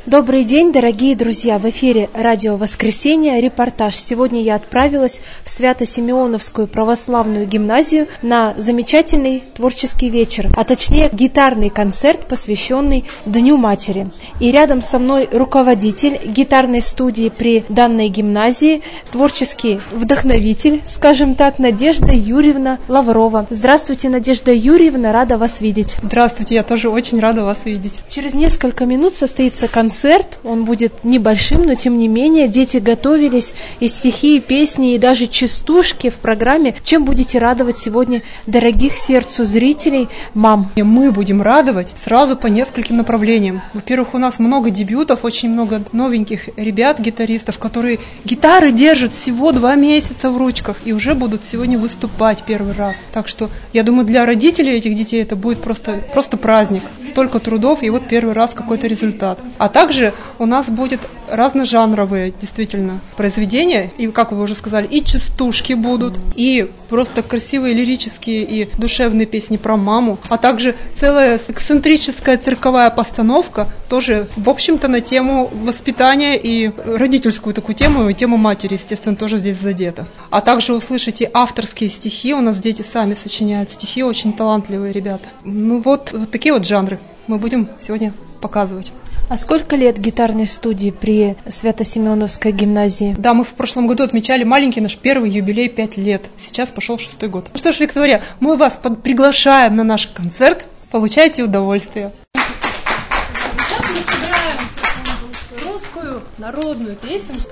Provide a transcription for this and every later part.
Добрый день, дорогие друзья! В эфире радио «Воскресенье», репортаж. Сегодня я отправилась в Свято-Симеоновскую православную гимназию на замечательный творческий вечер, а точнее гитарный концерт, посвященный Дню Матери. И рядом со мной руководитель гитарной студии при данной гимназии, творческий вдохновитель, скажем так, Надежда Юрьевна Лаврова. Здравствуйте, Надежда Юрьевна, рада вас видеть. Здравствуйте, я тоже очень рада вас видеть. Через несколько минут состоится концерт, он будет небольшим, но тем не менее дети готовились, и стихи, и песни, и даже частушки в программе. Чем будете радовать сегодня дорогих сердцу зрителей, мам? И мы будем радовать сразу по нескольким направлениям. Во-первых, у нас много дебютов, очень много новеньких ребят, гитаристов, которые гитары держат всего 2 месяца в ручках и уже будут сегодня выступать первый раз. Так что, я думаю, для родителей этих детей это будет просто праздник. Столько трудов, и вот первый раз какой-то результат. А также у нас будет разножанровые, действительно, произведения, и, как вы уже сказали, и частушки будут, и просто красивые лирические и душевные песни про маму, а также целая эксцентрическая цирковая постановка, тоже, в общем-то, на тему воспитания и родительскую такую тему, и тему матери, естественно, тоже здесь задета. А также услышите авторские стихи, у нас дети сами сочиняют стихи, очень талантливые ребята. Ну вот такие вот жанры мы будем сегодня показывать. А сколько лет гитарной студии при Свято-Симеоновской гимназии? Да, мы в прошлом году отмечали маленький наш первый юбилей, 5 лет. Сейчас пошел 6-й год. Ну что ж, Виктория, мы вас приглашаем на наш концерт. Получайте удовольствие. Сейчас мы сыграем русскую народную песенку.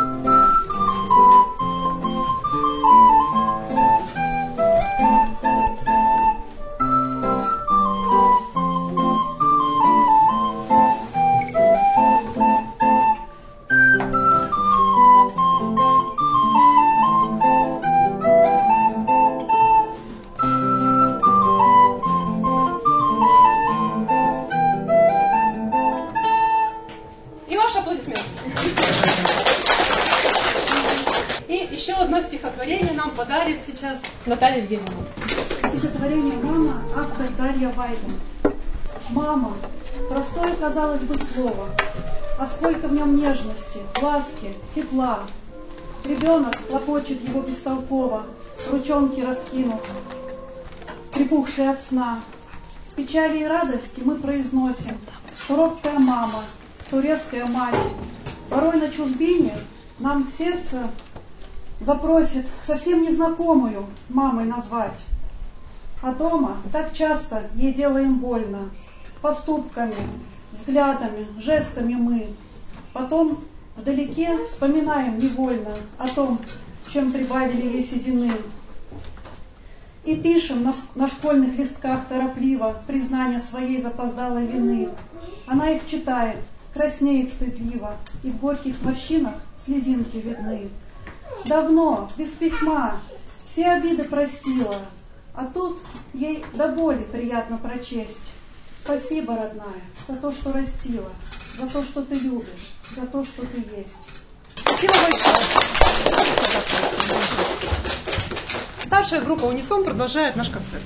И еще одно стихотворение нам подарит сейчас Наталья Евгеньевна. Стихотворение «Мама», автор Дарья Вайда. «Мама» – простое, казалось бы, слово, а сколько в нем нежности, ласки, тепла. Ребенок лопочет его бестолково, ручонки раскинув, припухшие от сна. В печали и радости мы произносим: то робкая мама, то резкая мать. Порой на чужбине нам в сердце запросит совсем незнакомую мамой назвать. А дома так часто ей делаем больно. Поступками, взглядами, жестами мы. Потом вдалеке вспоминаем невольно о том, чем прибавили ей седины. И пишем на школьных листках торопливо признание своей запоздалой вины. Она их читает, краснеет стыдливо, и в горьких морщинах слезинки видны. Давно, без письма, все обиды простила, а тут ей до боли приятно прочесть. Спасибо, родная, за то, что растила, за то, что ты любишь, за то, что ты есть. Спасибо большое. Старшая группа «Унисон» продолжает наш концерт.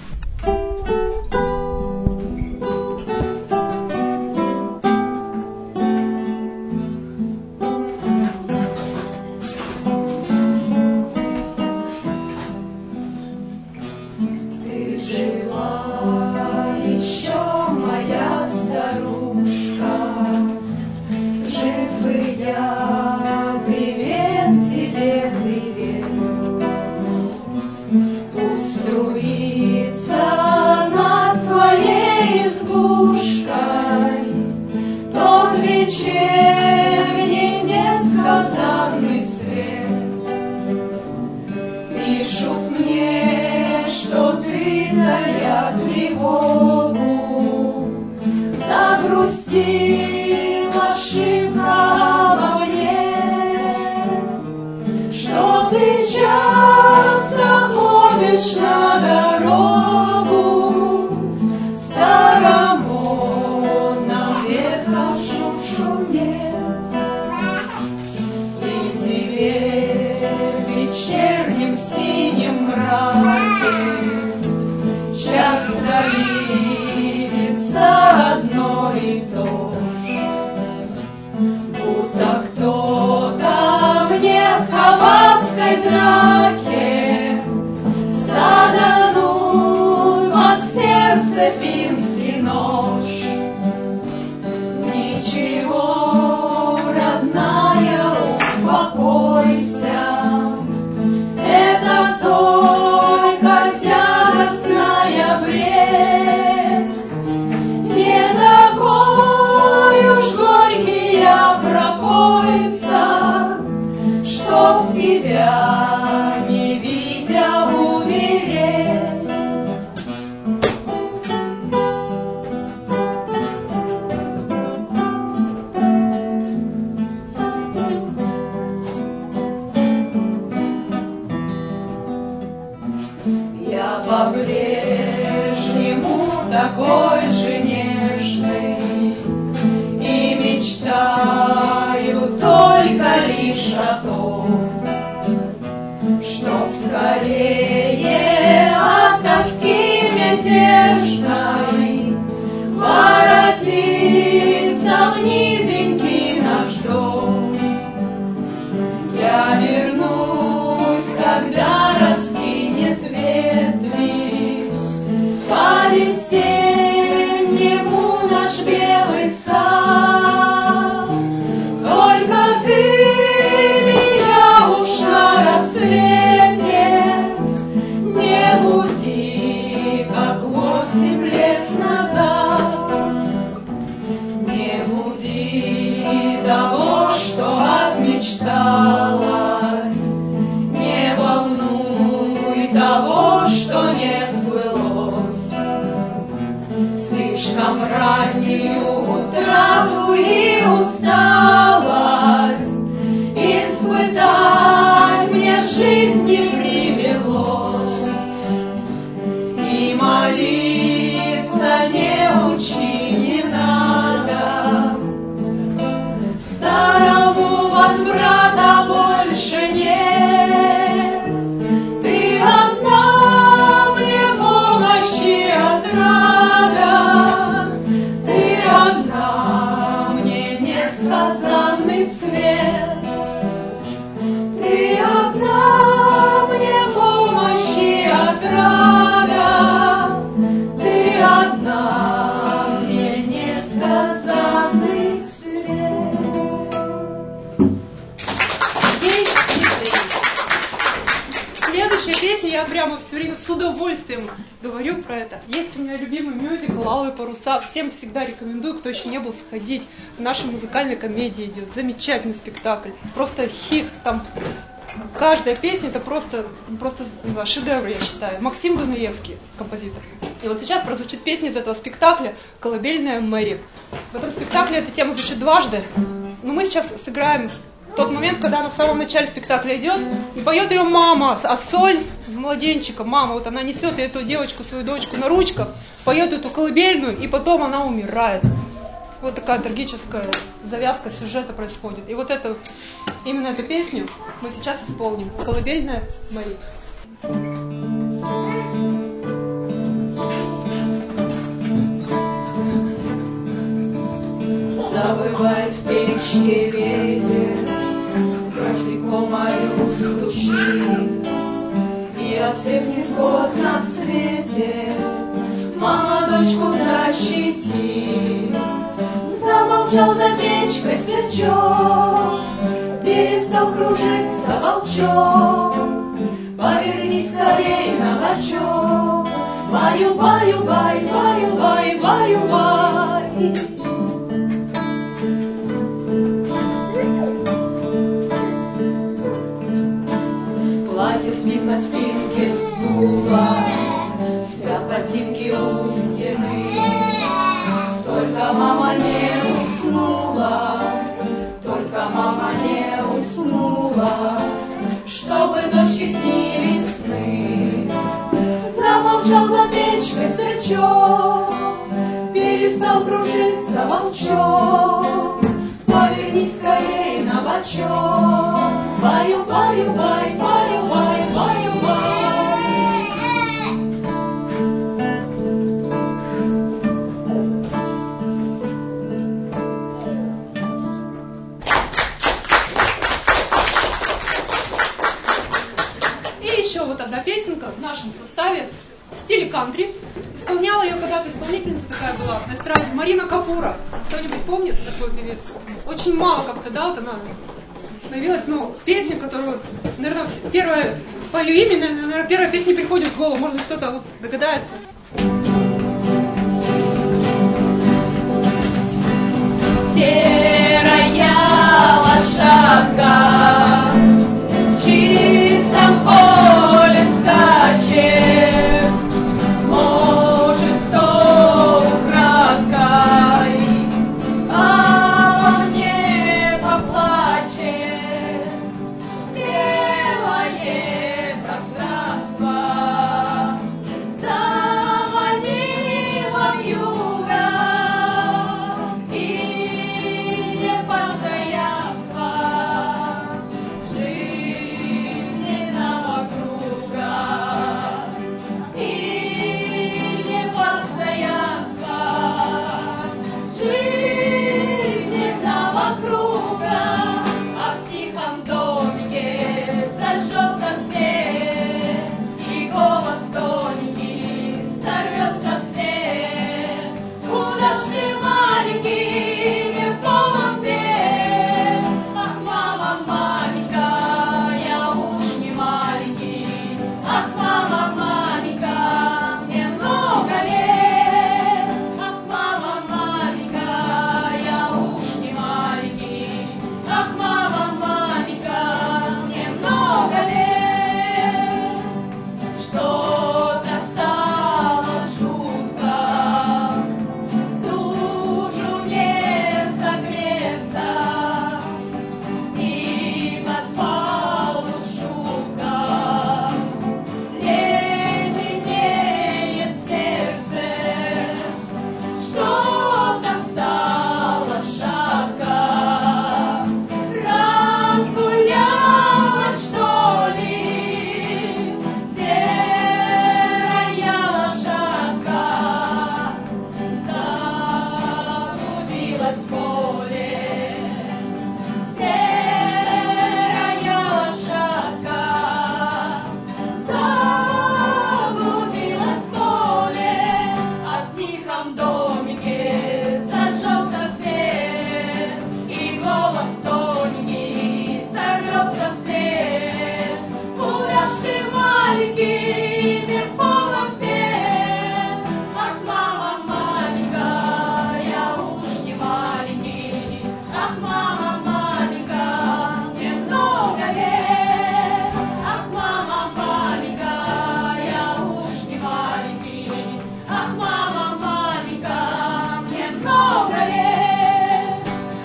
Часто видится одно и то. первой драке заданут под сердце финский нож. Ничего, родная, успокойся, это только тягостная бред. Не такой уж горький я пропойца, чтоб тебя не видя умереть. Я по-прежнему такой же нежный и мечтаю только лишь о том, чтоб скорее от тоски мятежной воротиться в низенький наш дом. Я вернусь, когда раскинет ветви по-весеннему наш белый сад. Только ты меня уж на рассвете не буди, как 8 лет назад. Не буди того, что отмечталось, не волнуй того, что не сбылось. Слишком раннюю утрату и усталость испытать мне в жизни привелось. И молиться не учи, не надо, старому возврата больше нет. Ты одна мне помощи отрада, ты одна мне несказанный свет. Ты одна мне помощи отрада, ты одна мне несказанный свет. Следующая песня, я прямо все время с удовольствием говорю про это. Есть у меня любимый мюзикл «Алые паруса». Всем всегда рекомендую, кто еще не был, сходить. В нашей музыкальной комедии идет. Замечательный спектакль. Просто хит. Там каждая песня это просто шедевр, я считаю. Максим Дунаевский, композитор. И вот сейчас прозвучит песня из этого спектакля «Колыбельная Мэри». В этом спектакле эта тема звучит дважды. Но мы сейчас сыграем тот момент, когда она в самом начале спектакля идет, и поет ее мама, а соль младенчика, мама, вот она несет эту девочку, свою дочку на ручках, поет эту колыбельную, и потом она умирает. Вот такая трагическая завязка сюжета происходит. И вот именно эту песню мы сейчас исполним. «Колыбельная Мэри». Забывает в печке ветер, капельку мою стучит, и от всех невзгод на свете мама дочку защити. Замолчал за печкой сверчок, перестал кружиться волчок. Повернись скорей на бочок, баю-баю-бай, баю-бай, баю-бай. Платье спит на спинке стула, спят ботинки у стены. Только мама не уснула, только мама не уснула, чтобы дочке снились сны. Замолчал за печкой сверчок, перестал кружиться волчок. Повернись скорей на бочок, баю-баю-бай, баю-бай, баю-бай. кантри. Исполняла ее когда-то, исполнительница такая была на эстраде, Марина Капура. Кто-нибудь помнит такую певицу? Очень мало как-то, да, вот она появилась, ну, песня, которую, наверное, первая, по ее имени, наверное, первая песня приходит в голову, может быть, кто-то вот догадается. Серая лошадка в чистом поле скачет, может, кто украдкой обо мне поплачет. Белое пространство завалило вьюга, и непостоянство жизненного круга, и непостоянство жизненного круга, а в тихом домике зажжется свет, и голос тоненький сорвется вслед. Куда ж ты, маленький, мир полон бед? Ах, мама, маменька, я уж не маленький. Ах, мама, маменька, мне много лет. Ах, мама, маменька, я уж не маленький. Ах, мама, маменька, мне много лет. Что-то стало жутко, стужу не согреться, и подпалу шутка леденеет сердце. Что-то стало шатко, разгулялась, что ли, серая лошадка, заблудилась в поле. Серая лошадка заблудилась в поле, а в тихом домике зажжется свет, и голос тоненький сорвется вслед. Куда ж ты, маленький, мир полон бед? Ах, мама, маменька, я уж не маленький. Ах, мама, маменька, мне много лет. Ах, мама, маменька, я уж не маленький. Ах, мама, маменька, мне много лет.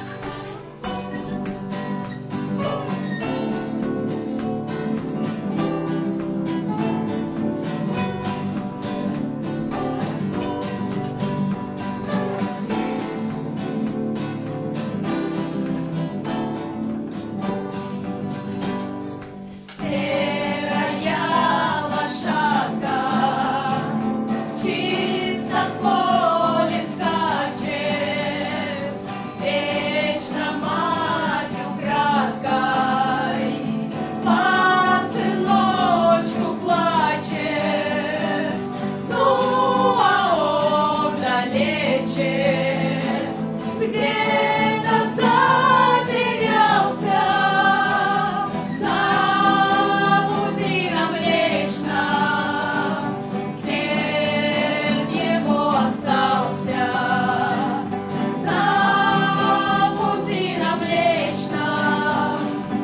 Серая лошадка в чистом поле скачет, вечно мать украдкой по сыночку плачет. Ну, а он далече где-то затерялся на пути нам Млечном, след его остался. На пути нам Млечном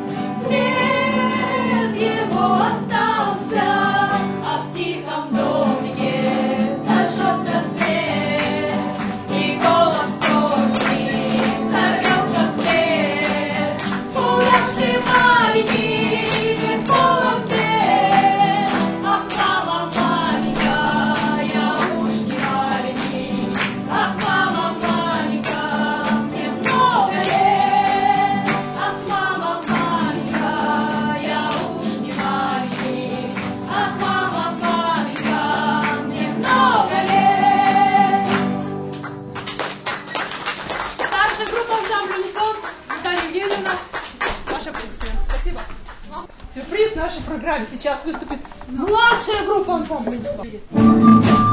след его остался, а в тихом домике зажжется свет, и голос тонкий сорвется вслед. Куда ж ты, маленький, мир полон бед? Ах, мама, маменька, я уж не маленький. Ах, мама, маменька, мне много лет. Ах, мама, маменька, я уж не маленький. Ах, мама, маменька, мне много лет. Старшая группа ансамбля «Унисон», Наталья Евгеньевна, ваша позиция. Спасибо. Сюрприз в нашей программе. Сейчас выступит младшая группа ансамбля «Унисон».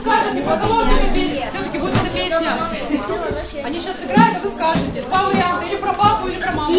скажете, про кого все-таки будет эта песня. Они сейчас играют, а вы скажете. Два варианта, или про папу, или про маму.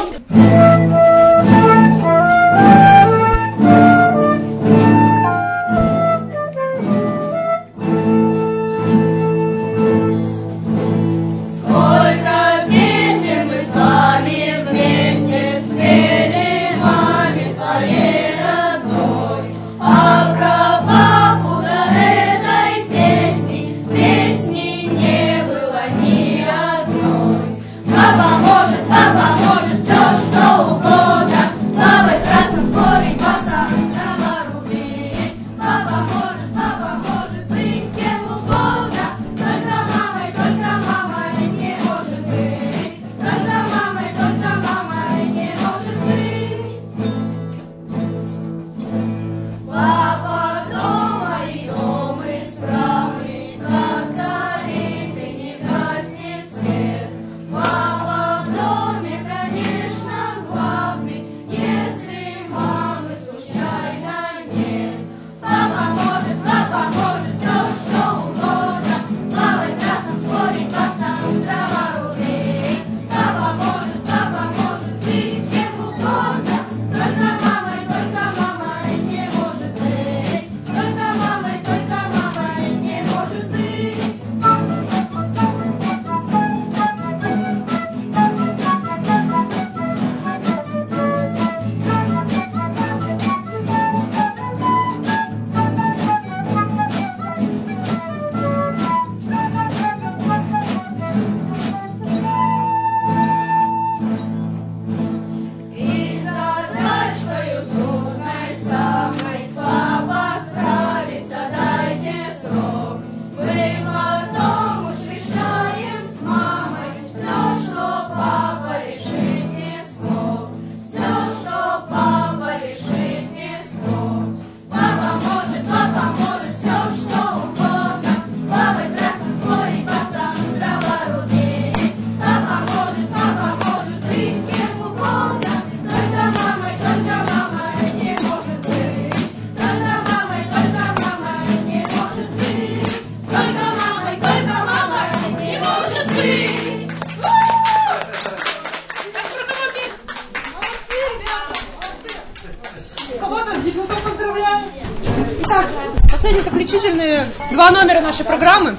Итак, последние заключительные 2 номера нашей программы.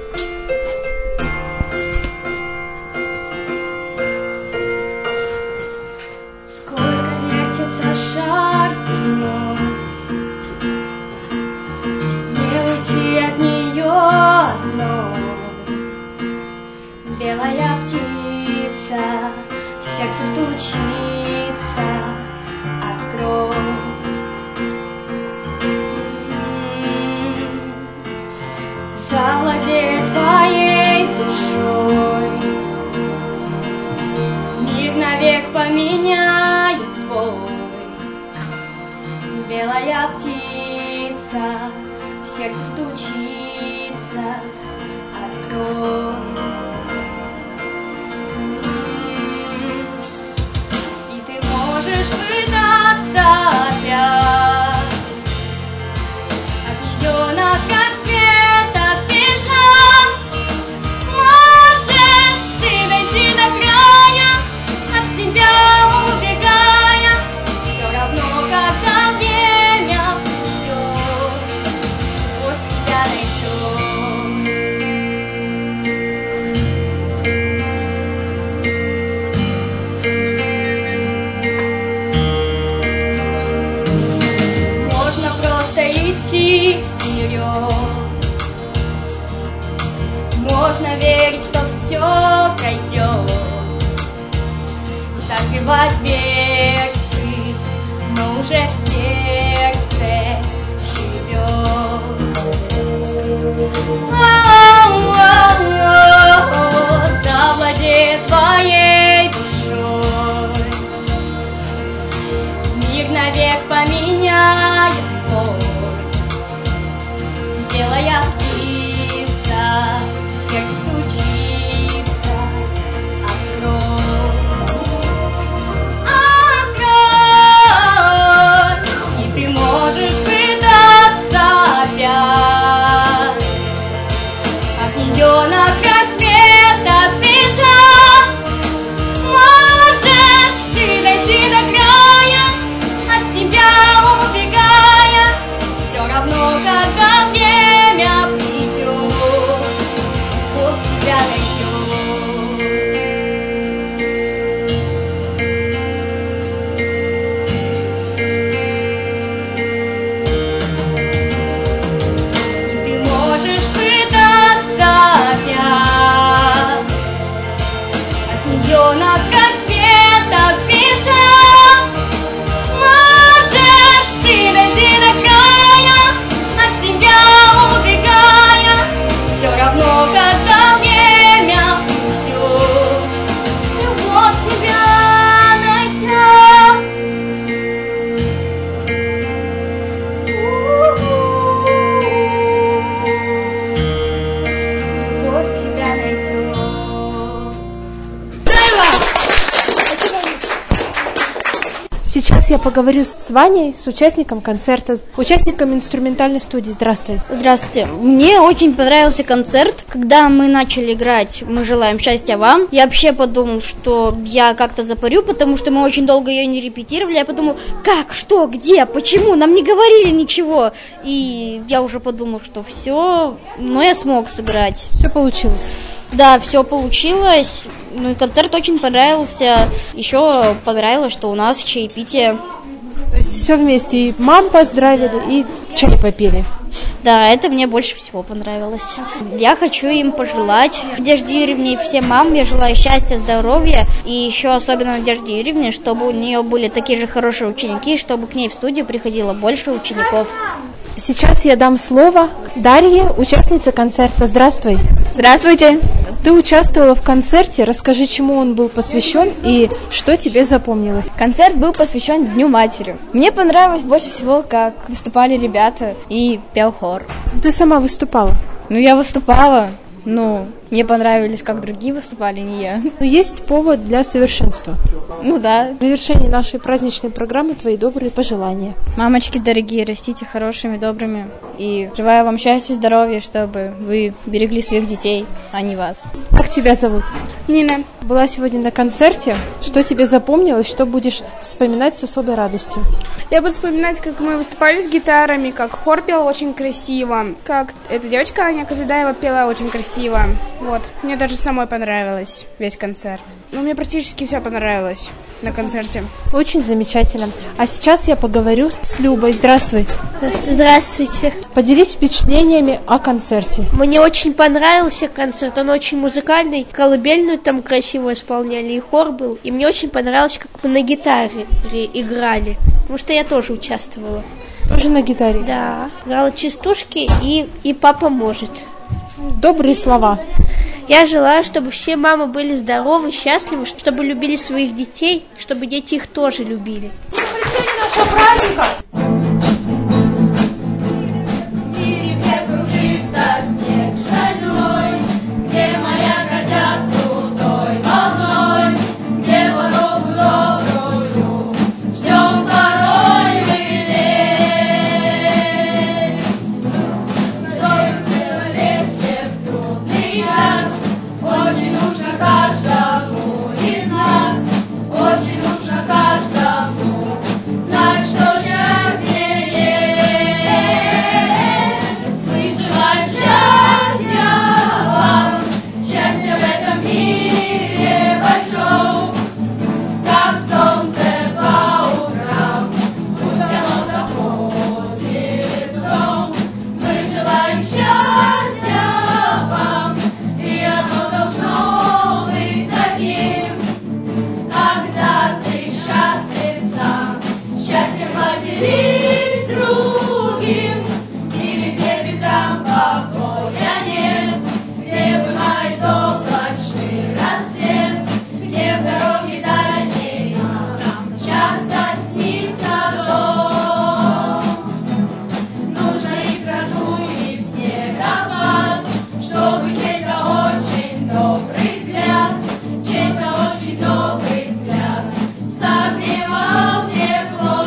Сколько вертится шар земной, не уйти от нее одной. Белая птица в сердце стучится, открой. Завладеет твоей душой, мир навек поменяет твой. Белая птица в сердце стучится, открой. И ты можешь пытаться опять от нее на край света сбежать. Можешь ты дойти до края, от себя убегая, все равно, когда время идет, любовь тебя найдет. Можно просто идти вперед, можно верить, что все пройдет, закрывать дверцы, но уже в сердце живет. Завладеет твоей душой, мир навек поменяет твой. Белая птица в сердце стучится, открой. И ты можешь пытаться опять сейчас я поговорю с Ваней, с участником концерта, участником инструментальной студии. Здравствуй. Здравствуйте. Мне очень понравился концерт. Когда мы начали играть «Мы желаем счастья вам», я вообще подумал, что я как-то запарю, потому что мы очень долго ее не репетировали. Я подумал, как, что, где, почему, нам не говорили ничего. И я уже подумал, что все, но я смог сыграть. Все получилось? Да, все получилось. Ну и концерт очень понравился. Еще понравилось, что у нас чаепитие. То есть все вместе, и мам поздравили, и чай попили. Да, это мне больше всего понравилось. Я хочу им пожелать, Надежде Юрьевне и всем мамам, я желаю счастья, здоровья. И еще особенно Надежде Юрьевне, чтобы у нее были такие же хорошие ученики, чтобы к ней в студию приходило больше учеников. Сейчас я дам слово Дарье, участнице концерта. Здравствуй. Здравствуйте. Ты участвовала в концерте. Расскажи, чему он был посвящен и что тебе запомнилось. Концерт был посвящен Дню матери. Мне понравилось больше всего, как выступали ребята и пел хор. Ты сама выступала? Я выступала, мне понравились, как другие выступали, не я. Но есть повод для совершенства. Да. В завершении нашей праздничной программы твои добрые пожелания. Мамочки дорогие, растите хорошими, добрыми. И желаю вам счастья, здоровья, чтобы вы берегли своих детей, а не вас. Как тебя зовут? Нина. Была сегодня на концерте. Что тебе запомнилось, что будешь вспоминать с особой радостью? Я буду вспоминать, как мы выступали с гитарами, как хор пел очень красиво, как эта девочка Аня Казадаева пела очень красиво. Мне даже самой понравилось весь концерт. Мне практически все понравилось на концерте. Очень замечательно. А сейчас я поговорю с Любой. Здравствуй. Здравствуйте. Поделись впечатлениями о концерте. Мне очень понравился концерт, он очень музыкальный, колыбельную там красиво исполняли, и хор был. И мне очень понравилось, как мы на гитаре играли, потому что я тоже участвовала. Тоже на гитаре? Да, играла частушки и «Папа может». Добрые слова. Я желаю, чтобы все мамы были здоровы, счастливы, чтобы любили своих детей, чтобы дети их тоже любили. Нашего праздника! В мире, где кружится снег шальной, где моря грозят крутой волной, где дорогу добрую ждем порой мы лет. Стоит легче в трудный час, очень нужно каждому из нас, очень нужно каждому знать, что счастье есть. Мы желаем счастья вам, счастья в этом мире большом, как солнце по утрам, пусть оно заходит в дом. Мы желаем счастья вам, и оно должно быть таким, когда ты счастлив сам, счастьем поделись с другим, или где ветрам покоя нет, где бывает облачный рассвет, где в дороге дальней нам часто снится дом. Нужно и в грозу, и в снегопад, чтобы чей-то очень добрый взгляд, чей-то очень добрый взгляд согревал тепло.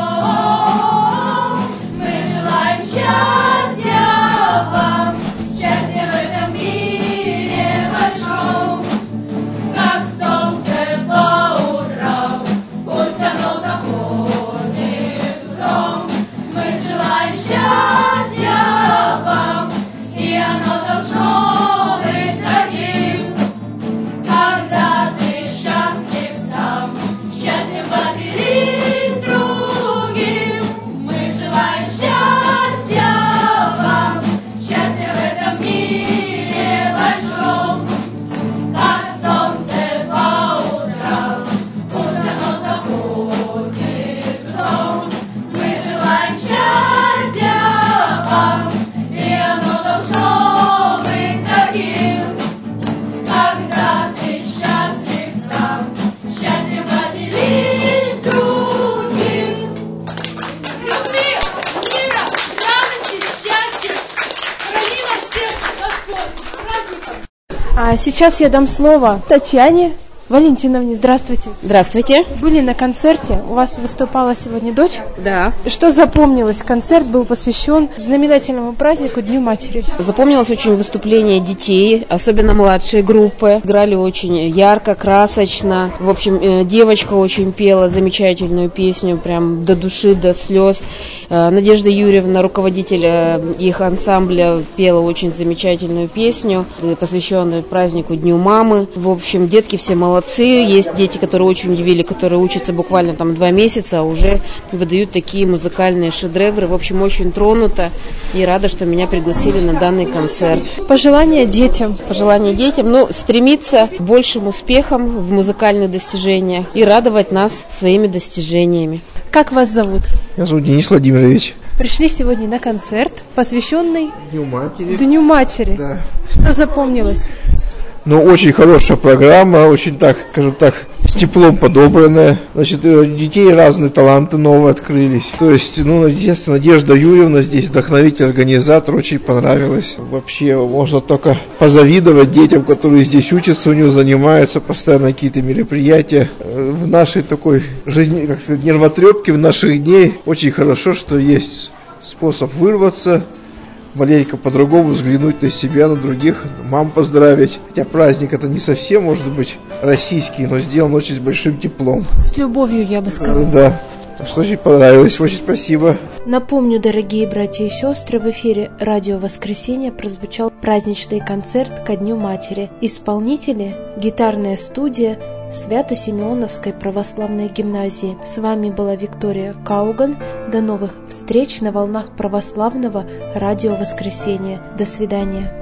Мы желаем счастья вам, счастья в этом мире большом, как солнце по утрам, пусть оно заходит в дом. Мы желаем счастья вам, и оно должно быть таким, когда ты счастлив сам, счастьем поделись с другим. Мы желаем счастья вам, счастья в этом мире большом, как солнце по утрам, пусть оно заходит в дом. Мы желаем счастья вам, и оно должно быть таким, когда ты счастлив сам, счастьем поделись с другим. Любви, мира, радости, счастья! Храни нас всех, Господь! С праздником! А сейчас я дам слово Татьяне, Валентиновне, здравствуйте. Здравствуйте. Были на концерте, у вас выступала сегодня дочь? Да. Что запомнилось? Концерт был посвящен знаменательному празднику Дню матери. Запомнилось очень выступление детей, особенно младшие группы. Играли очень ярко, красочно. В общем, девочка очень пела замечательную песню, прям до души, до слез. Надежда Юрьевна, руководитель их ансамбля, пела очень замечательную песню, посвященную празднику Дню мамы. В общем, детки все молодцы. Есть дети, которые очень удивили, которые учатся буквально 2 месяца, а уже выдают такие музыкальные шедевры. В общем, очень тронута и рада, что меня пригласили на данный концерт. Пожелания детям? Пожелания детям, стремиться к большим успехам в музыкальных достижениях и радовать нас своими достижениями. Как вас зовут? Меня зовут Денис Владимирович. Пришли сегодня на концерт, посвященный Дню матери. Дню матери. Да. Что запомнилось? Очень хорошая программа, очень скажем так, с теплом подобранная. Значит, у детей разные таланты новые открылись. То есть, естественно, Надежда Юрьевна здесь вдохновитель, организатор, очень понравилось. Вообще, можно только позавидовать детям, которые здесь учатся, у него занимаются постоянно какие-то мероприятия. В нашей такой жизни, нервотрепке, в наших дней очень хорошо, что есть способ вырваться, маленько по-другому взглянуть на себя, на других, мам поздравить. Хотя праздник это не совсем, может быть, российский, но сделан очень с большим теплом. С любовью, я бы сказала. Да, что очень понравилось, очень спасибо. Напомню, дорогие братья и сестры, в эфире «Радио Воскресенье» прозвучал праздничный концерт ко Дню матери. Исполнители – гитарная студия Свято-Симеоновской православной гимназии. С вами была Виктория Кауган. До новых встреч на волнах православного радио Воскресенье. До свидания.